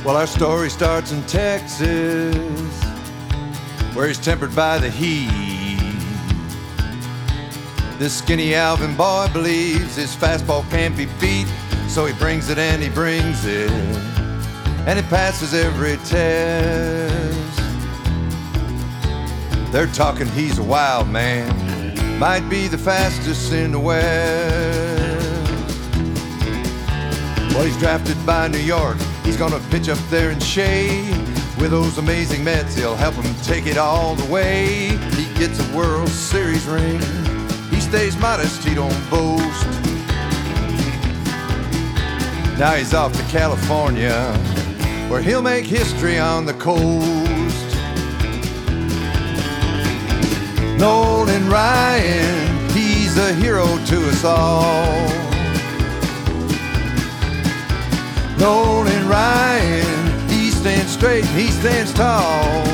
Well, our story starts in Texas, where he's tempered by the heat. This skinny Alvin boy believes his fastball can't be beat, so he brings it and he brings it, and it passes every test. They're talking he's a wild man, might be the fastest in the West. Well, he's drafted by New York, he's gonna pitch up there in Shea. With those amazing Mets, he'll help him take it all the way. He gets a World Series ring, he stays modest, he don't boast. Now he's off to California, where he'll make history on the coast. Nolan Ryan, he's a hero to us all. Nolan Ryan, he stands straight and he stands tall.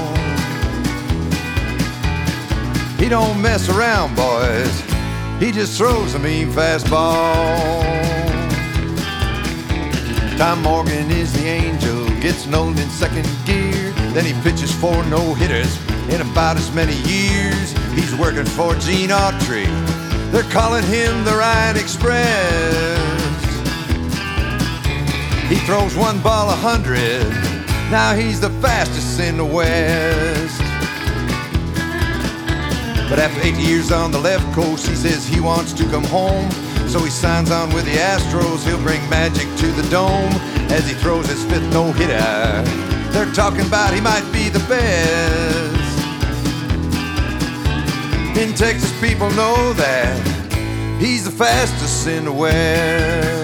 He don't mess around, boys, he just throws a mean fastball. Tom Morgan is the angel, gets Nolan in second gear. Then he pitches 4 no-hitters in about as many years. He's working for Gene Autry, they're calling him the Ryan Express. He throws 1 ball 100, now he's the fastest in the West. But after 8 years on the left coast, he says he wants to come home. So he signs on with the Astros, he'll bring magic to the dome. As he throws his 5th no-hitter, they're talking about he might be the best. In Texas, people know that he's the fastest in the West.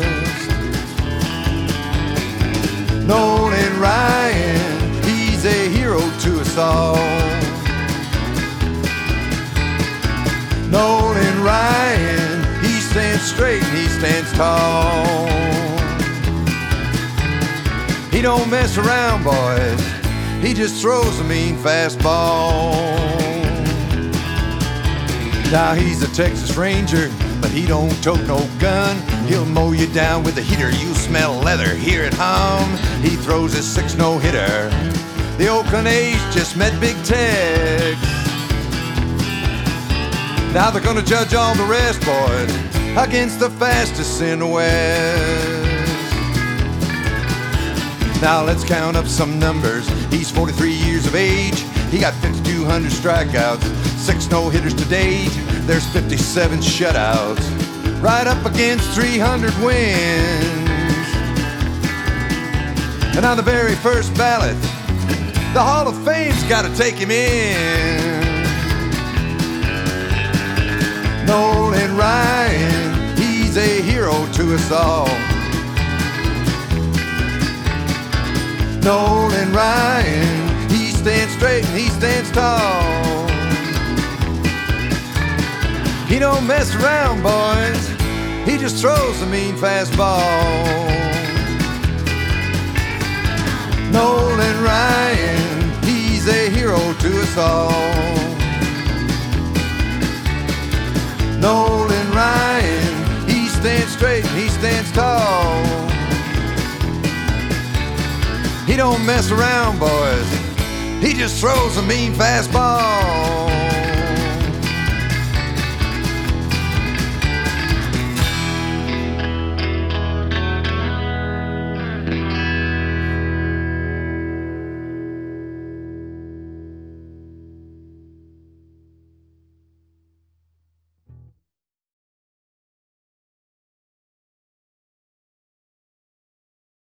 Nolan Ryan, he's a hero to us all. Nolan Ryan, he stands straight and he stands tall. He don't mess around, boys, he just throws a mean fastball. Now he's a Texas Ranger, but he don't tote no gun. He'll mow you down with a heater, you smell leather, hear it hum. He throws his 6th no-hitter, the Oakland A's just met Big Tex. Now they're gonna judge all the rest, boys, against the fastest in the West. Now let's count up some numbers. He's 43 years of age, he got 5,200 strikeouts, 6 no-hitters to date, there's 57 shutouts, right up against 300 wins. And on the very first ballot, the Hall of Fame's gotta take him in. Nolan Ryan, he's a hero to us all. Nolan Ryan, he stands straight and he stands tall. He don't mess around, boys, he just throws a mean fastball. Nolan Ryan, he's a hero to us all. Nolan Ryan, he stands straight and he stands tall. He don't mess around, boys, he just throws a mean fastball.